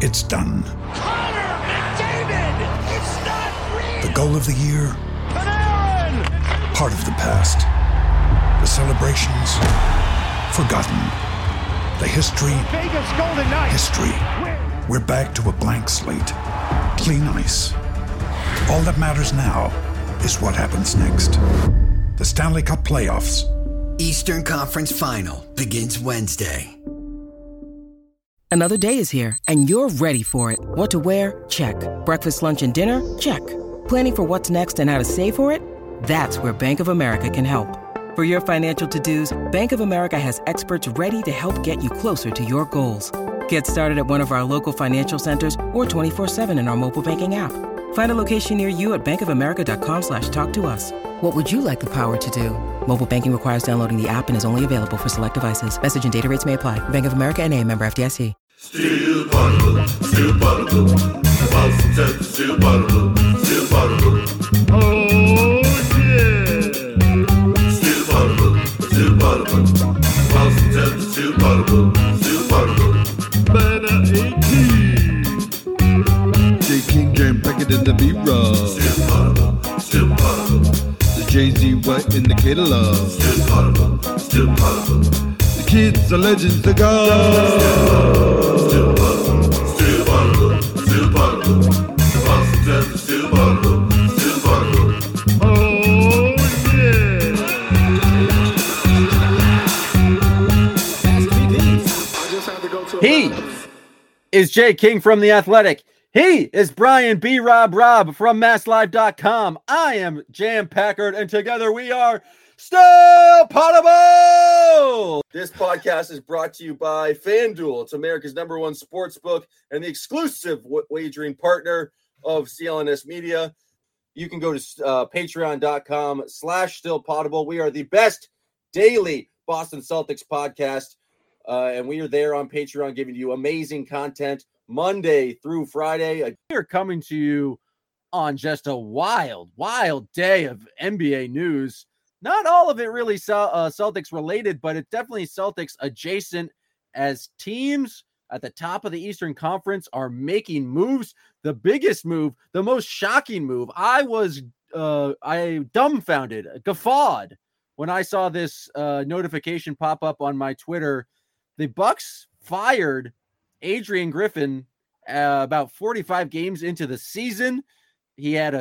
It's done. Connor McDavid! It's not real! The goal of the year? Panarin! Part of the past. The celebrations? Forgotten. The history? Vegas Golden Knights! History. We're back to a blank slate. Clean ice. All that matters now is what happens next. The Stanley Cup playoffs. Eastern Conference Final begins Wednesday. Another day is here, and you're ready for it. What to wear? Check. Breakfast, lunch, and dinner? Check. Planning for what's next and how to save for it? That's where Bank of America can help. For your financial to-dos, Bank of America has experts ready to help get you closer to your goals. Get started at one of our local financial centers or 24/7 in our mobile banking app. Find a location near you at bankofamerica.com/talktous. What would you like the power to do? Mobile banking requires downloading the app and is only available for select devices. Message and data rates may apply. Bank of America N.A., member FDIC. Steel bottle, steel bottle, Boston, steel bottle, steel bottle. Oh yeah! Steel bottle, Boston, steel bottle, steel bottle. Banner 18. J. King Jam packet in the B-roll. Steel bottle, the Jay-Z white in the catalog. Steel bottle. The kids are legends to go. Steel bottle, steel bottle, Boston, steel bottle. Oh yeah! He is Jay King from The Athletic. He is Brian B. Rob from MassLive.com. I am Jam Packard, and together we are Still Potable! This podcast is brought to you by FanDuel. It's America's #1 sports book and the exclusive wagering partner of CLNS Media. You can go to patreon.com/stillpotable. We are the best daily Boston Celtics podcast, and we are there on Patreon giving you amazing content Monday through Friday. We are coming to you on just a wild day of NBA news. Not all of it really Celtics related, but it's definitely Celtics adjacent as teams at the top of the Eastern Conference are making moves. The biggest move, the most shocking move. I dumbfounded, guffawed when I saw this notification pop up on my Twitter. The Bucks fired Adrian Griffin about 45 games into the season. He had a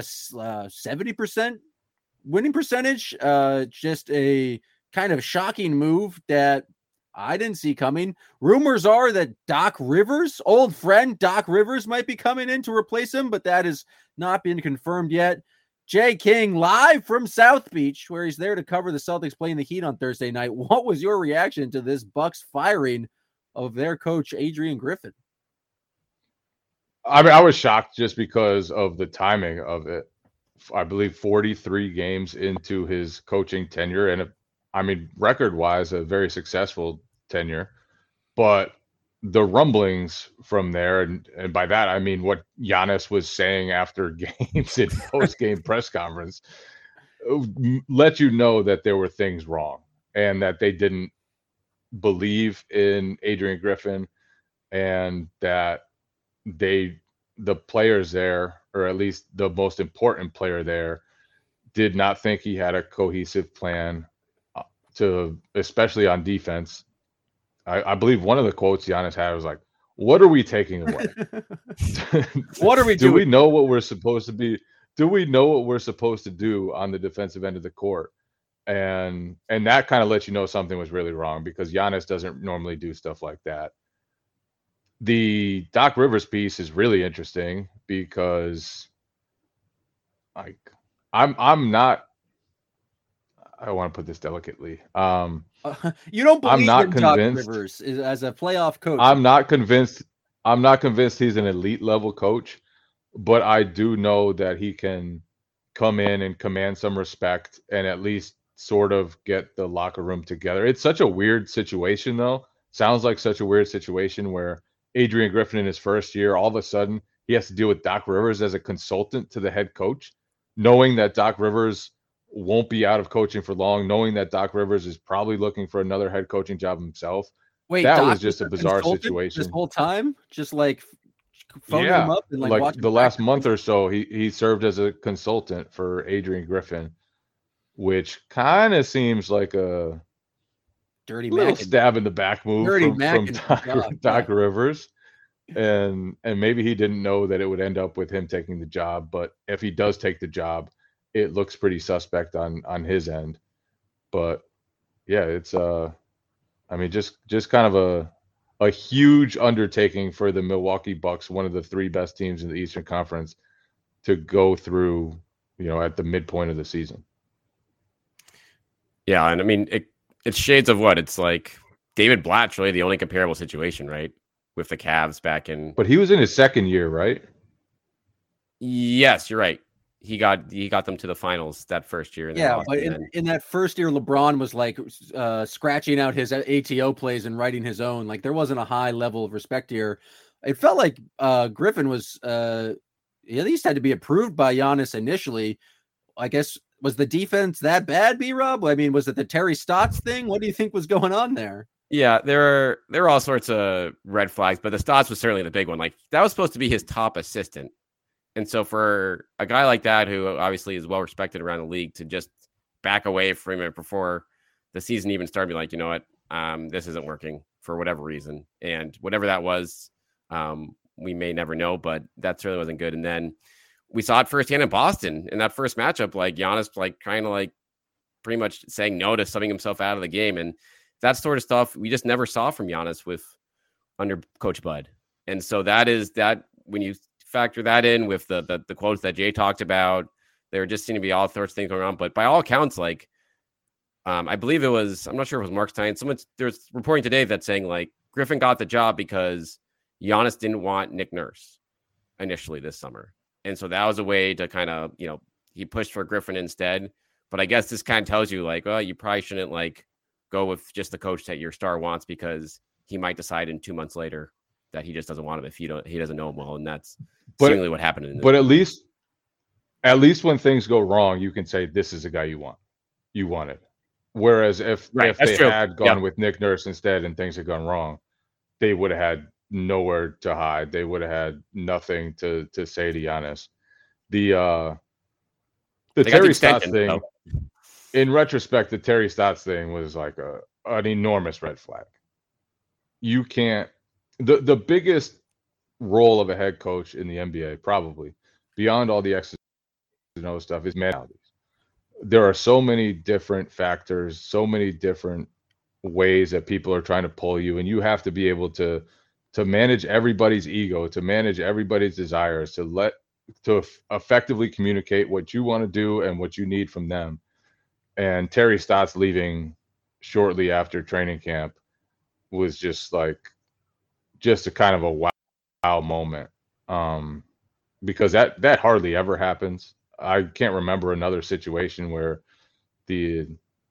70% winning percentage. Just a kind of shocking move that I didn't see coming. Rumors are that Doc Rivers, old friend Doc Rivers, might be coming in to replace him, but that has not been confirmed yet. Jay King live from South Beach, where he's there to cover the Celtics playing the Heat on Thursday night. What was your reaction to this Bucks firing of their coach, Adrian Griffin? I mean, I was shocked just because of the timing of it. I believe 43 games into his coaching tenure, and I mean, record-wise, a very successful tenure. But the rumblings from there, and by that I mean what Giannis was saying after games in post-game press conference, let you know that there were things wrong and that they didn't believe in Adrian Griffin, and that the players there, or at least the most important player there, did not think he had a cohesive plan especially on defense. I believe one of the quotes Giannis had was like, "What are we taking away? What are we doing? Do we know what we're supposed to be? Do we know what we're supposed to do on the defensive end of the court?" And that kind of lets you know something was really wrong, because Giannis doesn't normally do stuff like that. The Doc Rivers piece is really interesting because, like, I'm not. I don't want to put this delicately. You don't believe in Doc Rivers as a playoff coach. I'm not convinced he's an elite level coach, but I do know that he can come in and command some respect and at least sort of get the locker room together. It's such a weird situation, though. Sounds like such a weird situation where Adrian Griffin in his first year, all of a sudden he has to deal with Doc Rivers as a consultant to the head coach, knowing that Doc Rivers won't be out of coaching for long, knowing that Doc Rivers is probably looking for another head coaching job himself. Wait, that Doc was just a bizarre situation this whole time, just phoning Yeah, him up and like watching the last month or so, he served as a consultant for Adrian Griffin, which kind of seems like a dirty little Mac. stab in the back move Dirty from Mac and Doc, Doc, Doc Rivers. And maybe he didn't know that it would end up with him taking the job, but if he does take the job, it looks pretty suspect on his end. But yeah, it's I mean, just kind of a huge undertaking for the Milwaukee Bucks, one of the three best teams in the Eastern Conference, to go through, at the midpoint of the season. Yeah, and I mean, it's shades of what? It's like David Blatt's really the only comparable situation, right? With the Cavs back in. But he was in his second year, right? Yes, you're right. He got them to the finals that first year. Yeah, but in that first year, LeBron was like scratching out his ATO plays and writing his own. Like there wasn't a high level of respect here. It felt like Griffin was at least had to be approved by Giannis initially. I guess, was the defense that bad, B-Rob? I mean, was it the Terry Stotts thing? What do you think was going on there? Yeah, there are all sorts of red flags, but the Stotts was certainly the big one. Like that was supposed to be his top assistant. And so for a guy like that, who obviously is well respected around the league, to just back away from it before the season even started, be like, you know what, this isn't working for whatever reason. And whatever that was, we may never know, but that certainly wasn't good. And then we saw it firsthand in Boston in that first matchup, like Giannis, like kind of like pretty much saying no to subbing himself out of the game. And that sort of stuff we just never saw from Giannis under Coach Bud. And so that is that when you factor that in with the quotes that Jay talked about, there just seem to be all sorts of things going on. But by all accounts, like I believe it was, I'm not sure if it was Mark Stein. There's reporting today that's saying like Griffin got the job because Giannis didn't want Nick Nurse initially this summer. And so that was a way to kind of, he pushed for Griffin instead. But I guess this kind of tells you like, well, you probably shouldn't like go with just the coach that your star wants, because he might decide in 2 months later that he just doesn't want him if he doesn't know him well. And that's seemingly what happened. But at least when things go wrong, you can say, this is the guy you wanted. Whereas if they had gone with Nick Nurse instead and things had gone wrong, they would have had nowhere to hide. They would have had nothing to say to Giannis. The Terry Stotts thing, in retrospect, the Terry Stotts thing was like an enormous red flag. You can't. The biggest role of a head coach in the NBA, probably beyond all the X's and O's stuff, is mentalities. There are so many different factors, so many different ways that people are trying to pull you, and you have to be able to manage everybody's ego, to manage everybody's desires, to effectively communicate what you want to do and what you need from them. And Terry Stotts leaving shortly after training camp was just a kind of a wow moment, because that hardly ever happens. I can't remember another situation where the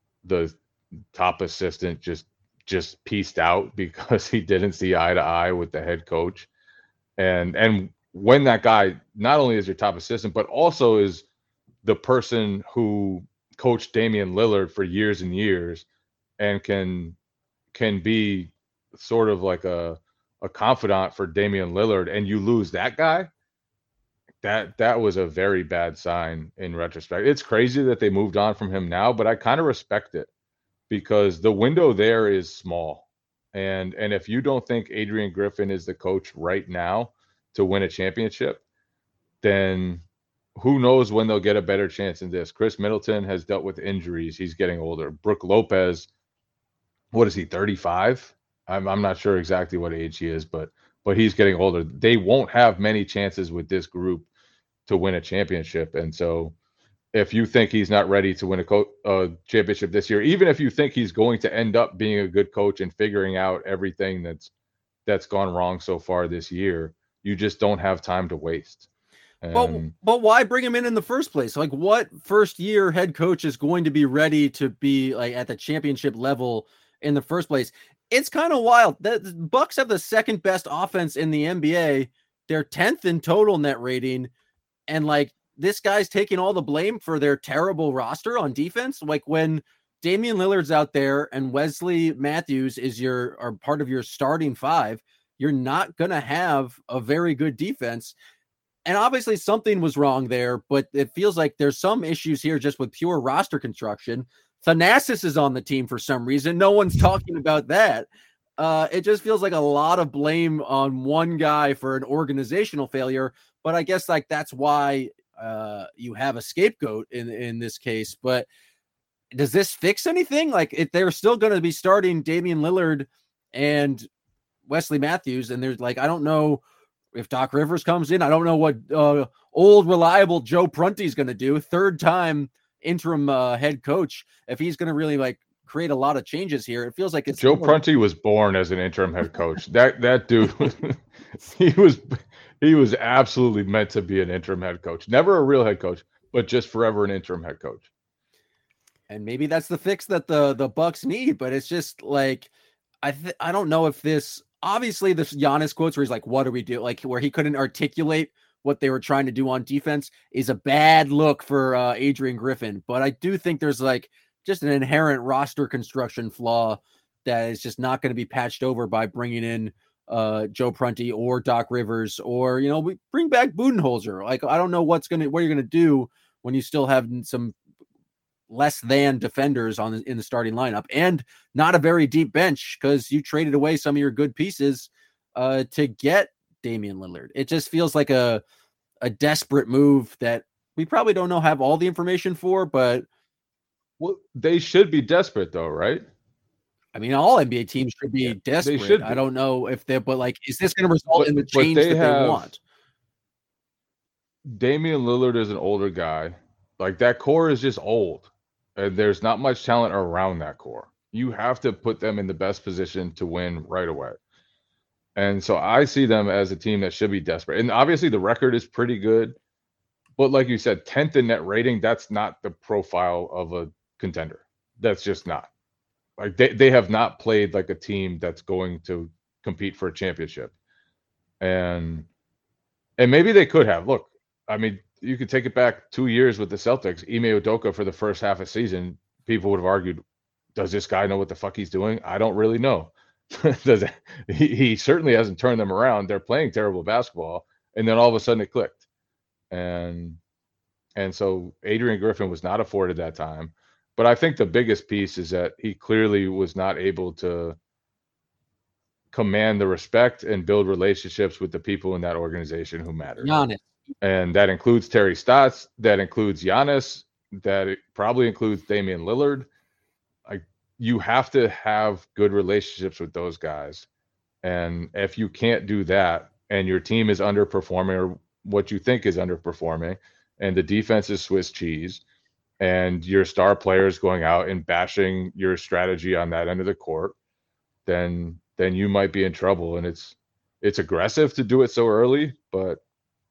top assistant just pieced out because he didn't see eye to eye with the head coach. And when that guy not only is your top assistant, but also is the person who coached Damian Lillard for years and years, and can be sort of like a confidant for Damian Lillard, and you lose that guy, that was a very bad sign in retrospect. It's crazy that they moved on from him now, but I kind of respect it, because the window there is small. And if you don't think Adrian Griffin is the coach right now to win a championship, then who knows when they'll get a better chance than this. Chris Middleton has dealt with injuries. He's getting older. Brook Lopez, what is he, 35? I'm not sure exactly what age he is, but he's getting older. They won't have many chances with this group to win a championship. And so if you think he's not ready to win a championship this year, even if you think he's going to end up being a good coach and figuring out everything that's gone wrong so far this year, you just don't have time to waste. But why bring him in the first place? Like, what first year head coach is going to be ready to be like at the championship level in the first place? It's kind of wild. The Bucks have the second best offense in the NBA. They're 10th in total net rating. And like, this guy's taking all the blame for their terrible roster on defense. Like, when Damian Lillard's out there and Wesley Matthews are part of your starting five, you're not going to have a very good defense. And obviously something was wrong there, but it feels like there's some issues here just with pure roster construction. Thanasis is on the team for some reason. No one's talking about that. It just feels like a lot of blame on one guy for an organizational failure. But I guess like that's why you have a scapegoat in this case. But does this fix anything? Like if they're still going to be starting Damian Lillard and Wesley Matthews, and there's like, I don't know if Doc Rivers comes in. I don't know what old reliable Joe Prunty is going to do. Third time interim head coach. If he's going to really like create a lot of changes here, it feels like it's Joe Prunty was born as an interim head coach. That dude, he was absolutely meant to be an interim head coach. Never a real head coach, but just forever an interim head coach. And maybe that's the fix that the Bucks need. But it's just like I don't know if this. Obviously, the Giannis quotes where he's like, "What do we do?" Like where he couldn't articulate what they were trying to do on defense is a bad look for Adrian Griffin. But I do think there's like just an inherent roster construction flaw that is just not going to be patched over by bringing in Joe Prunty or Doc Rivers, or we bring back Budenholzer. Like I don't know what you're gonna do when you still have some less than defenders in the starting lineup and not a very deep bench because you traded away some of your good pieces to get Damian Lillard. It just feels like a desperate move that we probably don't have all the information for, but they should be desperate though, right? I mean, all NBA teams should be desperate. They should be. I don't know if but like, is this going to result in the change that they want? Damian Lillard is an older guy. Like that core is just old. And there's not much talent around that core. You have to put them in the best position to win right away. And so I see them as a team that should be desperate. And obviously the record is pretty good. But like you said, 10th in net rating, that's not the profile of a contender. That's just not. Like they have not played like a team that's going to compete for a championship. And maybe they could have. Look, I mean, you could take it back 2 years with the Celtics. Ime Udoka for the first half of the season, people would have argued, does this guy know what the fuck he's doing? I don't really know. He certainly hasn't turned them around. They're playing terrible basketball, and then all of a sudden it clicked. And so Adrian Griffin was not afforded that time. But I think the biggest piece is that he clearly was not able to command the respect and build relationships with the people in that organization who matter. Giannis. And that includes Terry Stotts, that includes Giannis, that probably includes Damian Lillard. Like you have to have good relationships with those guys. And if you can't do that and your team is underperforming or what you think is underperforming and the defense is Swiss cheese and your star players going out and bashing your strategy on that end of the court, then you might be in trouble. And it's aggressive to do it so early, but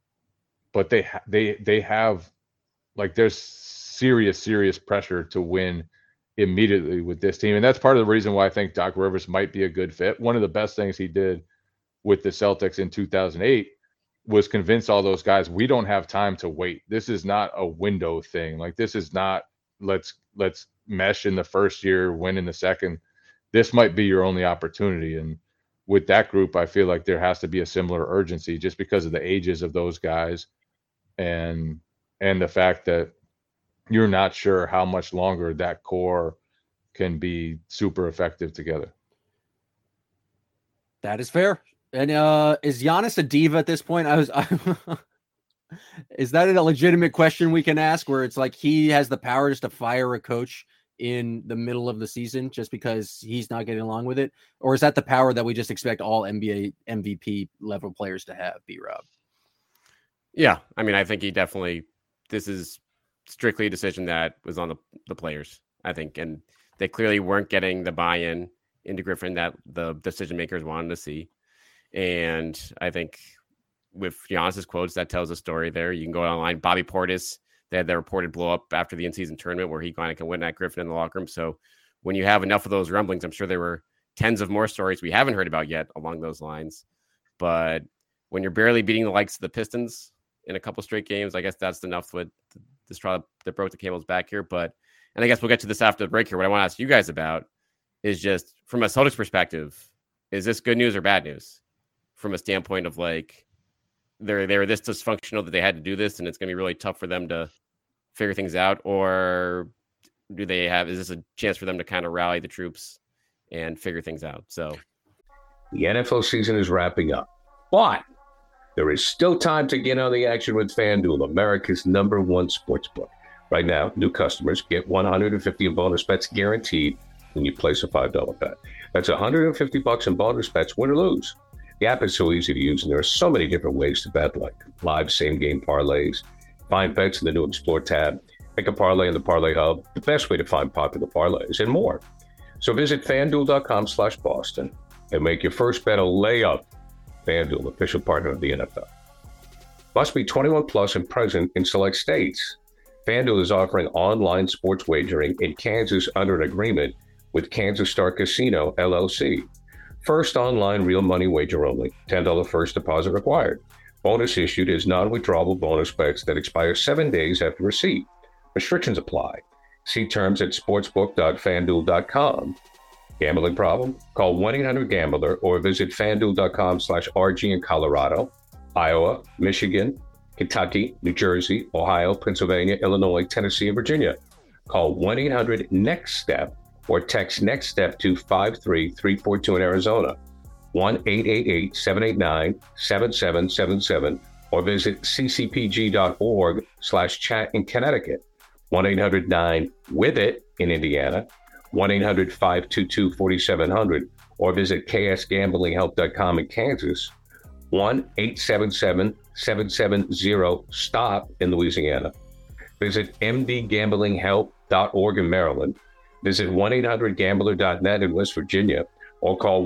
they have like there's serious pressure to win immediately with this team. And that's part of the reason why I think Doc Rivers might be a good fit. One of the best things he did with the Celtics in 2008 was convince all those guys, we don't have time to wait. This is not a window thing. Like this is not let's mesh in the first year, win in the second. This might be your only opportunity. And with that group, I feel like there has to be a similar urgency just because of the ages of those guys. And the fact that you're not sure how much longer that core can be super effective together. That is fair. And is Giannis a diva at this point? Is that a legitimate question we can ask where it's like he has the power just to fire a coach in the middle of the season just because he's not getting along with it? Or is that the power that we just expect all NBA MVP level players to have, B-Rob? Yeah, I mean, I think this is strictly a decision that was on the players, I think. And they clearly weren't getting the buy-in into Griffin that the decision makers wanted to see. And I think with Giannis's quotes, that tells a story there. You can go online. Bobby Portis, they had their reported blow up after the in-season tournament where he kind of can win at Griffin in the locker room. So when you have enough of those rumblings, I'm sure there were tens of more stories we haven't heard about yet along those lines. But when you're barely beating the likes of the Pistons in a couple straight games, I guess that's enough with the straw that broke the camel's back here. And I guess we'll get to this after the break here. What I want to ask you guys about is just from a Celtics perspective, is this good news or bad news? from a standpoint of like they're this dysfunctional that they had to do this, and it's going to be really tough for them to figure things out? Or is this a chance for them to kind of rally the troops and figure things out? So the NFL season is wrapping up, but there is still time to get on the action with FanDuel, America's #1 sportsbook. Right now, new customers get $150 in bonus bets guaranteed when you place a $5 bet. That's $150 in bonus bets, win or lose. The app is so easy to use, and there are so many different ways to bet, like live same-game parlays, find bets in the new Explore tab, pick a parlay in the Parlay Hub, the best way to find popular parlays, and more. So visit FanDuel.com/Boston and make your first bet a layup. FanDuel, official partner of the NFL. Must be 21 plus and present in select states. FanDuel is offering online sports wagering in Kansas under an agreement with Kansas Star Casino, LLC. First online real money wager only. $10 first deposit required. Bonus issued is non-withdrawable bonus bets that expire 7 days after receipt. Restrictions apply. See terms at sportsbook.fanduel.com. Gambling problem? Call 1-800-GAMBLER or visit fanduel.com/RG in Colorado, Iowa, Michigan, Kentucky, New Jersey, Ohio, Pennsylvania, Illinois, Tennessee, and Virginia. Call 1-800-NEXT-STEP or text NEXT STEP to 53342 in Arizona, 1-888-789-7777, or visit ccpg.org/chat in Connecticut, 1-800-9-WITH-IT in Indiana, 1-800-522-4700, or visit ksgamblinghelp.com in Kansas, 1-877-770-STOP in Louisiana. Visit mdgamblinghelp.org in Maryland. Visit 1-800-GAMBLER.net in West Virginia, or call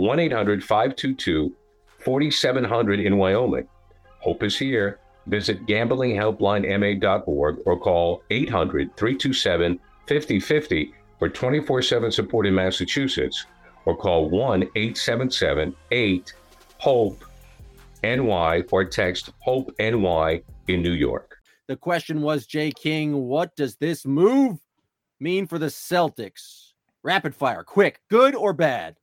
1-800-522-4700 in Wyoming. Hope is here. Visit gamblinghelplinema.org or call 800-327-5050 for 24/7 support in Massachusetts, or call 1-877-8-HOPE-NY or text HOPE-NY in New York. The question was, Jay King, what does this move mean for the Celtics? Rapid fire, quick, good or bad?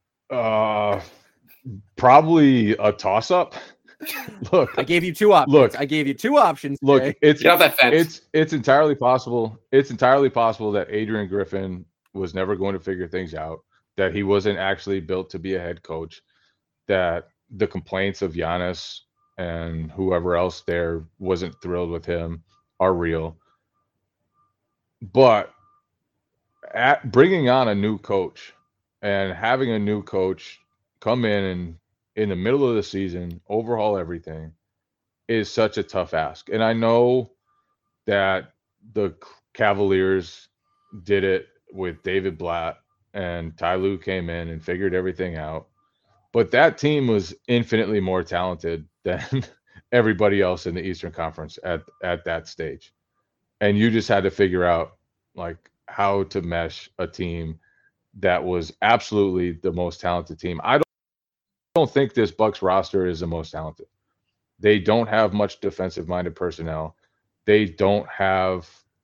Probably a toss-up. Look, I gave you two options. Look, Jay. it's entirely possible. It's entirely possible that Adrian Griffin was never going to figure things out, that he wasn't actually built to be a head coach, that the complaints of Giannis and whoever else there wasn't thrilled with him are real. But at bringing on a new coach and having a new coach come in and in the middle of the season, overhaul everything is such a tough ask. And I know that the Cavaliers did it with David Blatt and Ty Lue came in and figured everything out. But that team was infinitely more talented than everybody else in the Eastern Conference at that stage. And you just had to figure out like how to mesh a team that was absolutely the most talented team. I don't think this Bucks roster is the most talented. They don't have much defensive-minded personnel. They don't have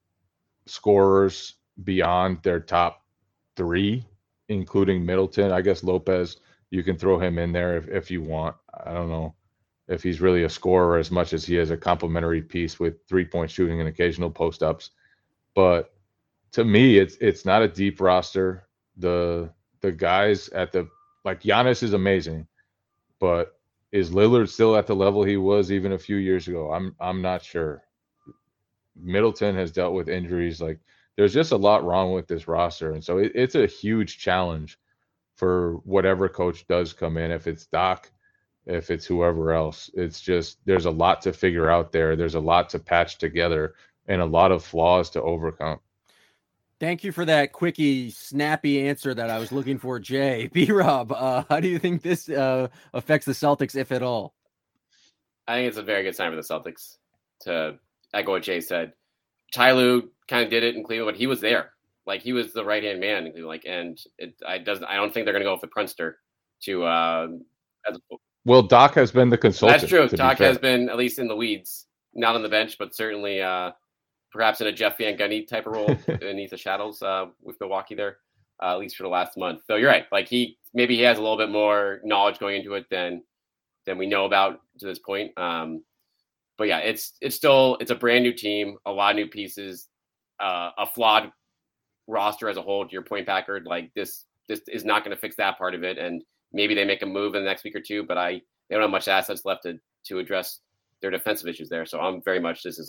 scorers beyond their top three, including Middleton. I guess Lopez, you can throw him in there if you want. I don't know if he's really a scorer as much as he is a complementary piece with three-point shooting and occasional post-ups. But to me, it's not a deep roster. The guys at the like Giannis is amazing. But is Lillard still at the level he was even a few years ago? I'm not sure. Middleton has dealt with injuries. Like there's just a lot wrong with this roster. And so it's a huge challenge for whatever coach does come in. If it's Doc, if it's whoever else, it's just there's a lot to figure out there. There's a lot to patch together and a lot of flaws to overcome. Thank you for that quickie, snappy answer that I was looking for, Jay. B-Rob, how do you think this affects the Celtics, if at all? I think it's a very good sign for the Celtics. To echo what Jay said, Ty Lue kind of did it in Cleveland, but he was there. Like he was the right-hand man in Cleveland. And I don't think they're going to go with the Prunster to. Well, Doc has been the consultant. That's true. Doc has been at least in the weeds, not on the bench, but certainly. Perhaps in a Jeff Van Gundy type of role beneath the shadows with Milwaukee there, at least for the last month. So you're right. Like he has a little bit more knowledge going into it than than we know about to this point. But yeah, it's a brand new team, a lot of new pieces, a flawed roster as a whole. To your point, Packard, like this is not going to fix that part of it. And maybe they make a move in the next week or two, but they don't have much assets left to address their defensive issues there. So I'm very much, this is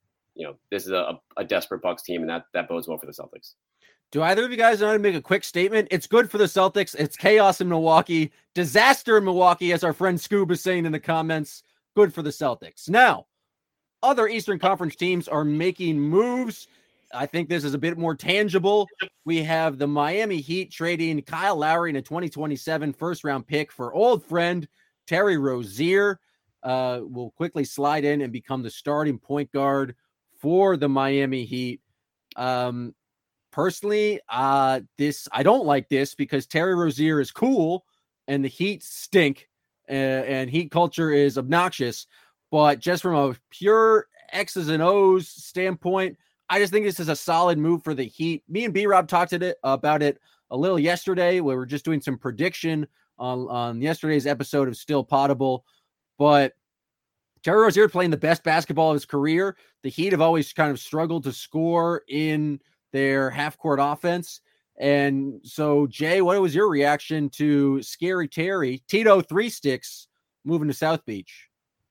a desperate Bucks team, and that bodes well for the Celtics. Do either of you guys want to make a quick statement? It's good for the Celtics. It's chaos in Milwaukee, disaster in Milwaukee, as our friend Scoob is saying in the comments. Good for the Celtics. Now, other Eastern Conference teams are making moves. I think this is a bit more tangible. We have the Miami Heat trading Kyle Lowry in a 2027 first-round pick for old friend Terry Rozier. Will quickly slide in and become the starting point guard for the Miami Heat. Personally, I don't like this because Terry Rozier is cool and the Heat stink and Heat culture is obnoxious. But just from a pure X's and O's standpoint, I just think this is a solid move for the Heat. Me and B-Rob talked about it a little yesterday. We were just doing some prediction on yesterday's episode of Still Potable. But Terry Rozier playing the best basketball of his career. The Heat have always kind of struggled to score in their half-court offense. And so, Jay, what was your reaction to Scary Terry, Tito Three Sticks, moving to South Beach?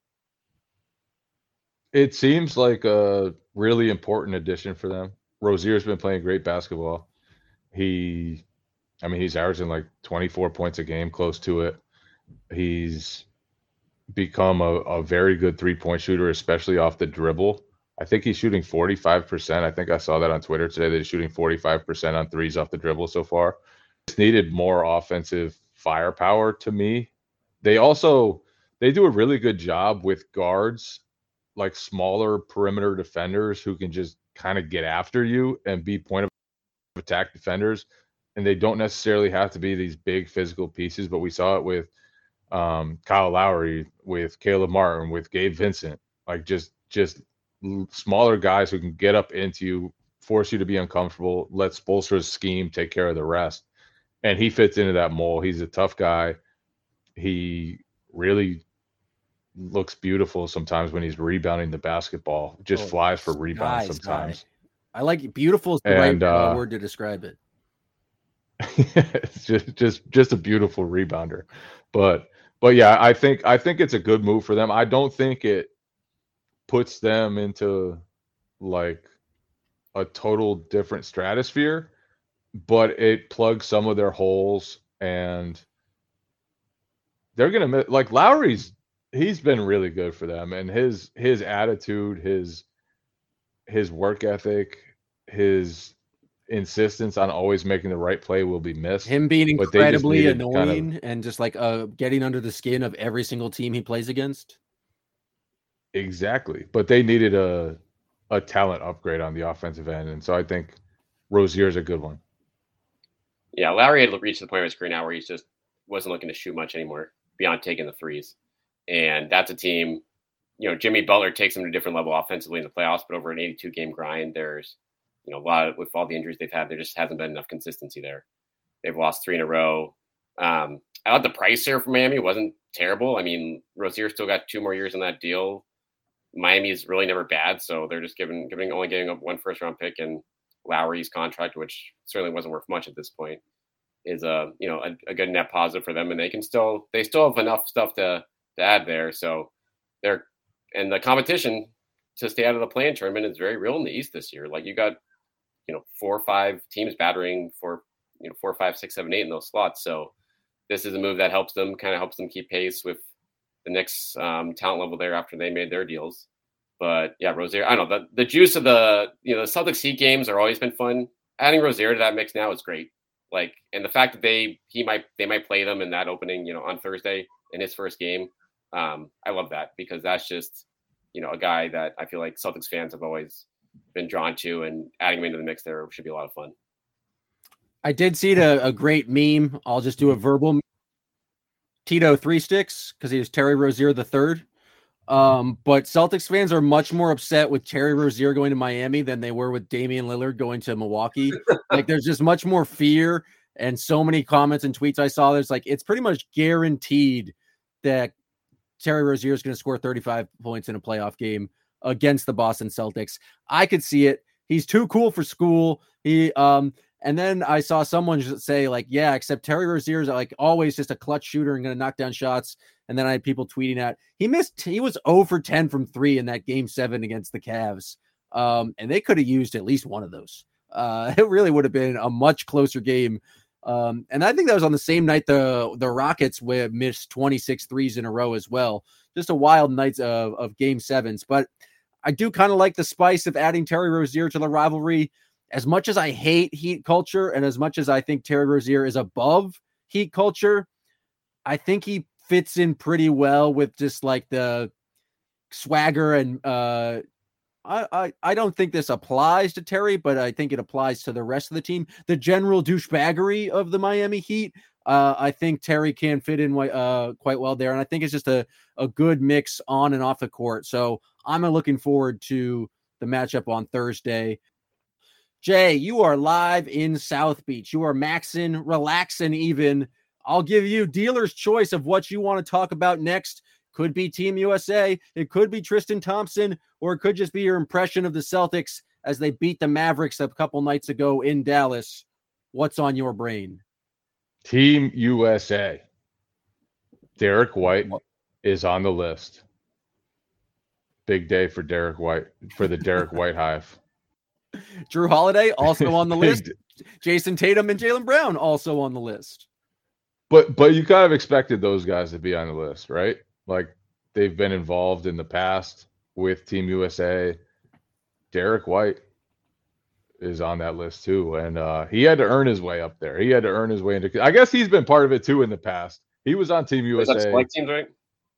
It seems like a really important addition for them. Rozier's been playing great basketball. He's averaging like 24 points a game, close to it. He's become a very good three-point shooter, especially off the dribble. I think he's shooting 45%. I think I saw that on Twitter today that he's shooting 45% on threes off the dribble so far. Just needed more offensive firepower to me. They do a really good job with guards, like smaller perimeter defenders who can just kind of get after you and be point of attack defenders. And they don't necessarily have to be these big physical pieces, but we saw it with Kyle Lowry, with Caleb Martin, with Gabe Vincent, like just smaller guys who can get up into you, force you to be uncomfortable, let Spoelstra's scheme take care of the rest. And he fits into that mold. He's a tough guy. He really looks beautiful sometimes when he's rebounding the basketball. Just flies for rebounds sometimes. I like beautiful is the right word to describe it. It's just a beautiful rebounder. But yeah, I think it's a good move for them. I don't think it puts them into like a total different stratosphere, but it plugs some of their holes, and they're gonna like Lowry's. He's been really good for them, and his attitude, his work ethic, his insistence on always making the right play will be missed. Him being incredibly annoying and just like getting under the skin of every single team he plays against. Exactly. But they needed a talent upgrade on the offensive end. And so I think Rozier is a good one. Yeah, Lowry had reached the point of his career now where he just wasn't looking to shoot much anymore beyond taking the threes. And that's a team, Jimmy Butler takes them to a different level offensively in the playoffs, but over an 82-game grind, there's, a lot with all the injuries they've had, there just hasn't been enough consistency there. They've lost 3 in a row. I thought the price here for Miami wasn't terrible. I mean, Rozier still got 2 more years on that deal. Miami is really never bad, so they're just only giving up 1 first-round pick, and Lowry's contract, which certainly wasn't worth much at this point, is a good net positive for them, and they still have enough stuff to add there. So and the competition to stay out of the play-in tournament is very real in the East this year. Like you got 4 or 5 teams battering for 4, 5, 6, 7, 8 in those slots. So this is a move that helps them keep pace with the Knicks talent level there after they made their deals. But yeah, Rozier, I don't know, the juice of the the Celtics Heat games are always been fun. Adding Rozier to that mix now is great. Like, and the fact that they might play them in that opening, on Thursday in his first game. I love that because that's just, a guy that I feel like Celtics fans have always been drawn to, and adding him into the mix there should be a lot of fun. I did see a great meme. I'll just do a verbal Tito Three Sticks because he was Terry Rozier III. But Celtics fans are much more upset with Terry Rozier going to Miami than they were with Damian Lillard going to Milwaukee. Like there's just much more fear, and so many comments and tweets I saw. There's like, it's pretty much guaranteed that Terry Rozier is going to score 35 points in a playoff game against the Boston Celtics. I could see it. He's too cool for school. And then I saw someone say like, yeah, except Terry Rozier is like always just a clutch shooter and going to knock down shots. And then I had people tweeting out he was 0 for 10 from 3 in that game 7 against the Cavs. And they could have used at least one of those. It really would have been a much closer game. And I think that was on the same night the Rockets missed 26 threes in a row as well. Just a wild night of game 7s. But I do kind of like the spice of adding Terry Rozier to the rivalry. As much as I hate Heat culture and as much as I think Terry Rozier is above Heat culture, I think he fits in pretty well with just like the swagger. And I don't think this applies to Terry, but I think it applies to the rest of the team. The general douchebaggery of the Miami Heat, I think Terry can fit in quite well there. And I think it's just a good mix on and off the court. So I'm looking forward to the matchup on Thursday. Jay, you are live in South Beach. You are maxing, relaxing even. I'll give you dealer's choice of what you want to talk about next. Could be Team USA. It could be Tristan Thompson, or it could just be your impression of the Celtics as they beat the Mavericks a couple nights ago in Dallas. What's on your brain? Team USA. Derek White is on the list. Big day for Derek White, for the Derek White Hive. Drew Holiday also on the list. Jason Tatum and Jaylen Brown also on the list. But you kind of expected those guys to be on the list, right? Like they've been involved in the past with Team USA. Derek White is on that list too, and he had to earn his way up there. He had to earn his way into. I guess he's been part of it too in the past. He was on Team USA. Was that select teams, right?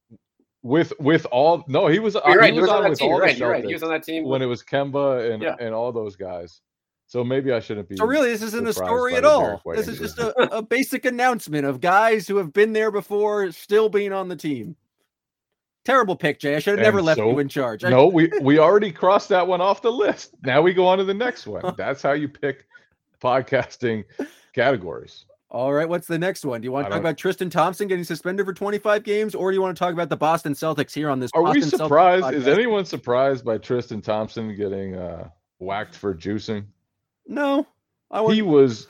With all no, he was. You're right. He was on with all the Celtics. You're right. He was on that team when it was Kemba and all those guys. So maybe I shouldn't be. So really, this isn't a story at all. This is just a basic announcement of guys who have been there before still being on the team. Terrible pick, Jay. I should have never left you in charge. No, we already crossed that one off the list. Now we go on to the next one. That's how you pick podcasting categories. All right, what's the next one? Do you want to talk about Tristan Thompson getting suspended for 25 games, or do you want to talk about the Boston Celtics here on this? Are Boston we surprised? Is anyone surprised by Tristan Thompson getting whacked for juicing? No, he was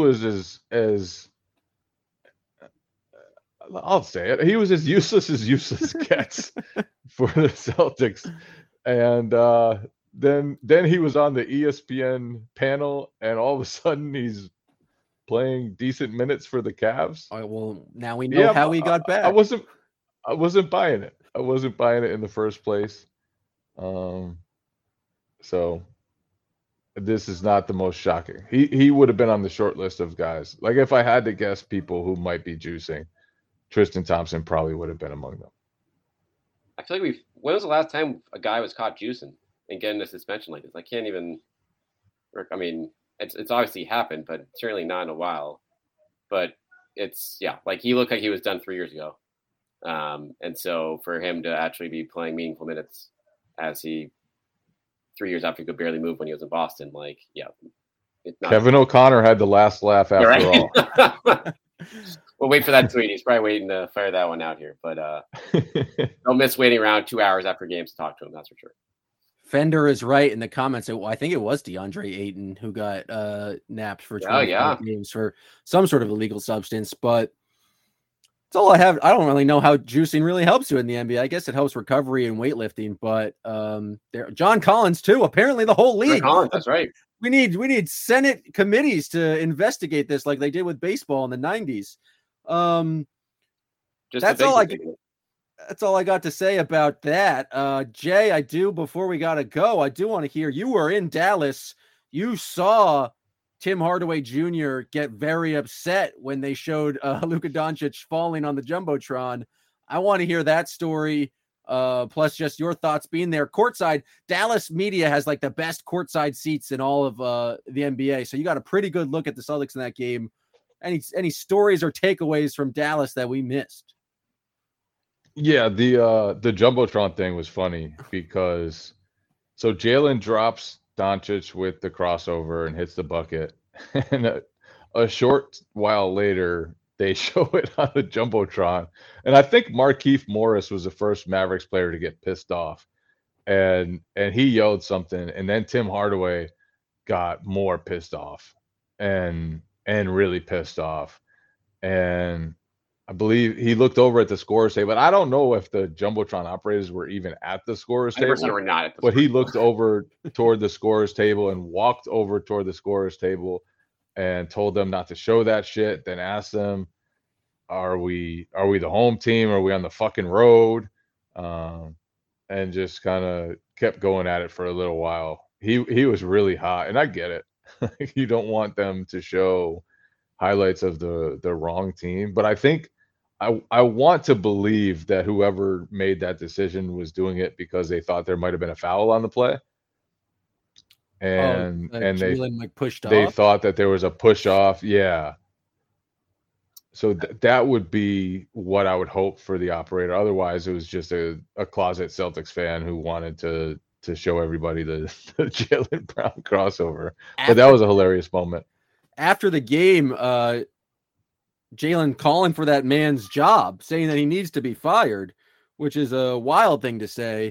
as I'll say it. He was as useless gets for the Celtics, and then he was on the ESPN panel, and all of a sudden he's playing decent minutes for the Cavs. Oh, well, now we know how he got back. I wasn't buying it. I wasn't buying it in the first place. So this is not the most shocking. He would have been on the short list of guys. Like if I had to guess people who might be juicing, Tristan Thompson probably would have been among them. I feel like when was the last time a guy was caught juicing and getting a suspension like this? I can't even. I mean, it's obviously happened, but certainly not in a while. But like he looked like he was done 3 years ago. And so for him to actually be playing meaningful minutes as 3 years after he could barely move when he was in Boston, Kevin O'Connor had the last laugh after all. We'll wait for that tweet. He's probably waiting to fire that one out here. But don't miss waiting around 2 hours after games to talk to him. That's for sure. Fender is right in the comments. I think it was DeAndre Ayton who got napped for 25 games for some sort of illegal substance. But that's all I have. I don't really know how juicing really helps you in the NBA. I guess it helps recovery and weightlifting. But John Collins too. Apparently the whole league. Collins, that's right. We need Senate committees to investigate this like they did with baseball in the 90s. That's all I got to say about that. Jay, before we got to go, I do want to hear, you were in Dallas. You saw Tim Hardaway Jr. get very upset when they showed Luka Doncic falling on the Jumbotron. I want to hear that story. Plus just your thoughts being there courtside. Dallas media has like the best courtside seats in all of the NBA. So you got a pretty good look at the Celtics in that game. Any stories or takeaways from Dallas that we missed? Yeah, the Jumbotron thing was funny because so Jalen drops Doncic with the crossover and hits the bucket. And a short while later, they show it on the Jumbotron. And I think Markieff Morris was the first Mavericks player to get pissed off. And he yelled something, and then Tim Hardaway got more pissed off and really pissed off. And I believe he looked over at the scorer's table. But I don't know if the Jumbotron operators were even at the scorer's table. We're not at the but he looked over toward the scorer's table and walked over toward the scorer's table and told them not to show that shit. Then asked them, "Are we the home team? Are we on the fucking road?" And just kind of kept going at it for a little while. He was really hot, and I get it. You don't want them to show highlights of the wrong team, but I think I want to believe that whoever made that decision was doing it because they thought there might have been a foul on the play, and they like pushed off. They thought that there was a push off, yeah. So that would be what I would hope for the operator. Otherwise, it was just a closet Celtics fan who wanted to show everybody the Jaylen Brown crossover. But that was a hilarious moment. After the game, Jaylen calling for that man's job, saying that he needs to be fired, which is a wild thing to say.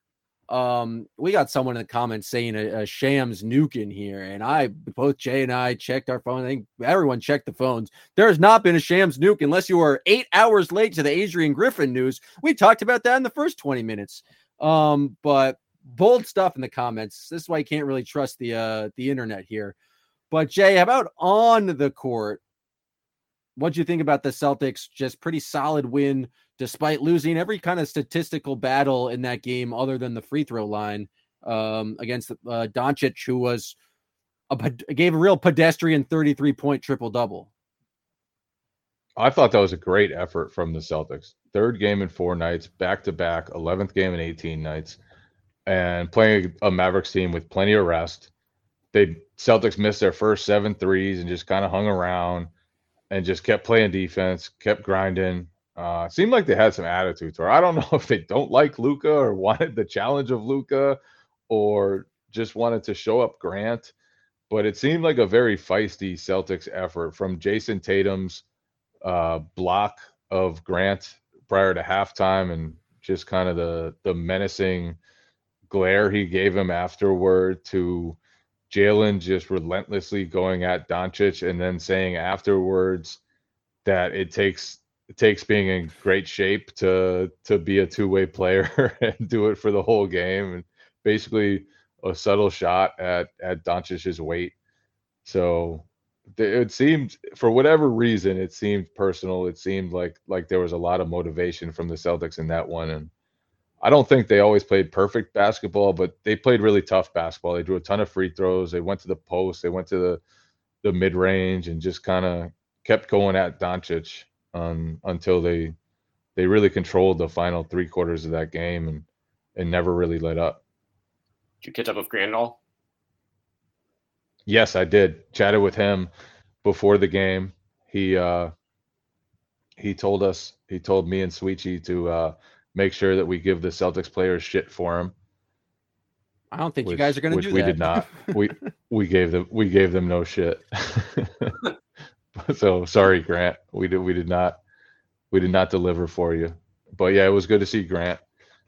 We got someone in the comments saying a Shams nuke in here, and both Jay and I checked our phone. I think everyone checked the phones. There has not been a Shams nuke unless you are 8 hours late to the Adrian Griffin news. We talked about that in the first 20 minutes. But bold stuff in the comments. This is why you can't really trust the internet here. But Jay, how about on the court? What'd you think about the Celtics? Just pretty solid win despite losing every kind of statistical battle in that game other than the free throw line against Doncic, who gave a real pedestrian 33-point triple-double. I thought that was a great effort from the Celtics. Third game in 4 nights, back-to-back, 11th game in 18 nights, and playing a Mavericks team with plenty of rest. Celtics missed their first 7 threes and just kind of hung around and just kept playing defense, kept grinding. Seemed like they had some attitude to her. I don't know if they don't like Luka or wanted the challenge of Luka or just wanted to show up Grant, but it seemed like a very feisty Celtics effort from Jason Tatum's block of Grant prior to halftime and just kind of the menacing glare he gave him afterward to Jaylen just relentlessly going at Doncic and then saying afterwards that it takes being in great shape to be a two-way player and do it for the whole game, and basically a subtle shot at Doncic's weight. So it seemed, for whatever reason, it seemed personal. It seemed like there was a lot of motivation from the Celtics in that one. And I don't think they always played perfect basketball, but they played really tough basketball. They drew a ton of free throws. They went to the post. They went to the mid-range and just kind of kept going at Doncic until they really controlled the final 3 quarters of that game and never really let up. Did you catch up with Grant at all? Yes, I did. Chatted with him before the game. He told me and Sweetie to make sure that we give the Celtics players shit for him. I don't think you guys are going to do that. Which we did not. We gave them no shit. So sorry, Grant. We did not deliver for you. But yeah, it was good to see Grant.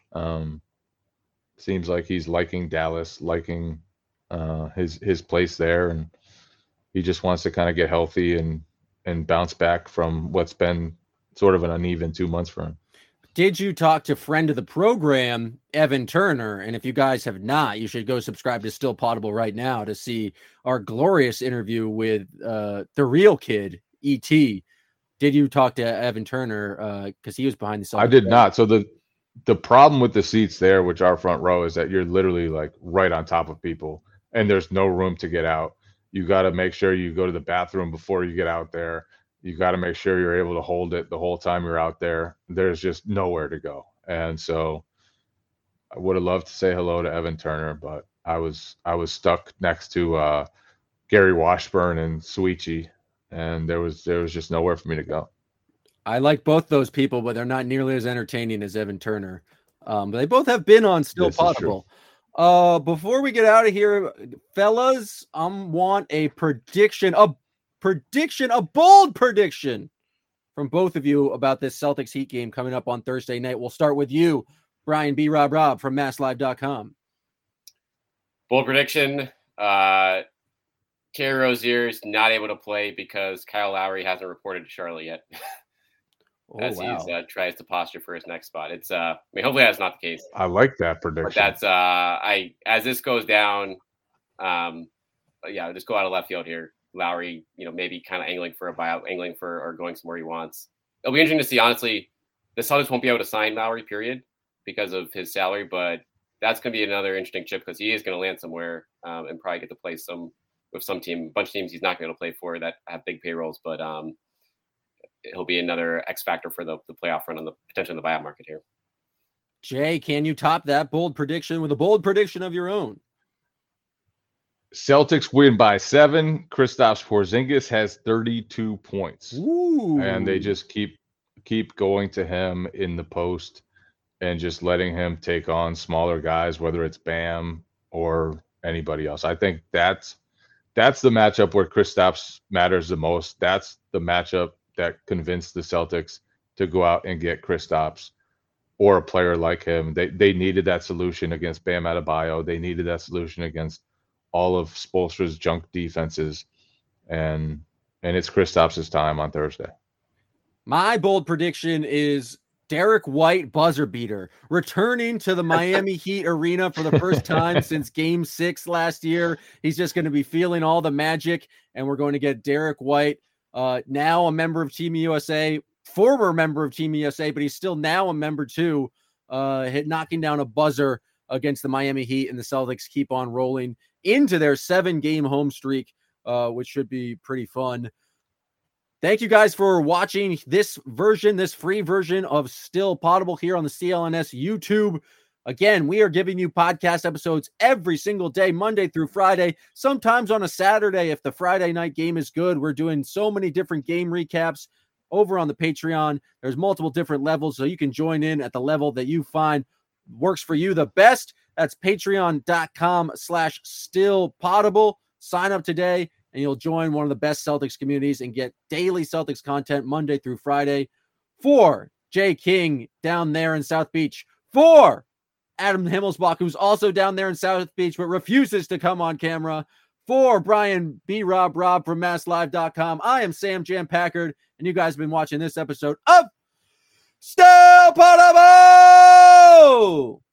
Seems like he's liking Dallas, liking his place there, and he just wants to kind of get healthy and bounce back from what's been sort of an uneven 2 months for him. Did you talk to friend of the program, Evan Turner? And if you guys have not, you should go subscribe to Still Potable right now to see our glorious interview with the real kid, E.T. Did you talk to Evan Turner? Because he was behind the Celtics. I did not. So the problem with the seats there, which are front row, is that you're literally like right on top of people and there's no room to get out. You got to make sure you go to the bathroom before you get out there. You got to make sure you're able to hold it the whole time you're out there. There's just nowhere to go. And so I would have loved to say hello to Evan Turner, but I was stuck next to Gary Washburn and Sweetie, and there was just nowhere for me to go. I like both those people, but they're not nearly as entertaining as Evan Turner. But they both have been on Still Potable. Before we get out of here, fellas, want a prediction, a bold prediction from both of you about this Celtics Heat game coming up on Thursday night. We'll start with you, Brian B. Rob from MassLive.com. Bold prediction. Terry Rozier's not able to play because Kyle Lowry hasn't reported to Charlotte yet. As he tries to posture for his next spot. It's hopefully that's not the case. I like that prediction. But that's as this goes down, just go out of left field here. Lowry, maybe kind of angling for a buyout, or going somewhere he wants. It'll be interesting to see. Honestly, the Celtics won't be able to sign Lowry, period, because of his salary. But that's going to be another interesting chip because he is going to land somewhere and probably get to play with some team, a bunch of teams he's not going to play for that have big payrolls. But he'll be another X factor for the playoff run on the potentially in the buyout market here. Jay, can you top that bold prediction with a bold prediction of your own? Celtics win by 7. Kristaps Porzingis has 32 points. Ooh. And they just keep going to him in the post and just letting him take on smaller guys, whether it's Bam or anybody else. I think that's the matchup where Kristaps matters the most. That's the matchup that convinced the Celtics to go out and get Kristaps or a player like him. They needed that solution against Bam Adebayo. They needed that solution against all of Spoelstra's junk defenses, and it's Kristaps' time on Thursday. My bold prediction is Derek White buzzer beater returning to the Miami Heat arena for the first time since Game 6 last year. He's just going to be feeling all the magic, and we're going to get Derek White, now a member of Team USA, former member of Team USA, but he's still now a member too, knocking down a buzzer against the Miami Heat, and the Celtics keep on rolling into their 7-game home streak, which should be pretty fun. Thank you guys for watching this free version of Still Potable here on the CLNS YouTube. Again, we are giving you podcast episodes every single day, Monday through Friday, sometimes on a Saturday if the Friday night game is good. We're doing so many different game recaps over on the Patreon. There's multiple different levels, so you can join in at the level that you find works for you the best. That's patreon.com/stillpotable. Sign up today and you'll join one of the best Celtics communities and get daily Celtics content Monday through Friday. For Jay King down there in South Beach, for Adam Himmelsbach, who's also down there in South Beach but refuses to come on camera, for Brian B. Rob from MassLive.com, I am Sam Jam Packard, and you guys have been watching this episode of Still Potable!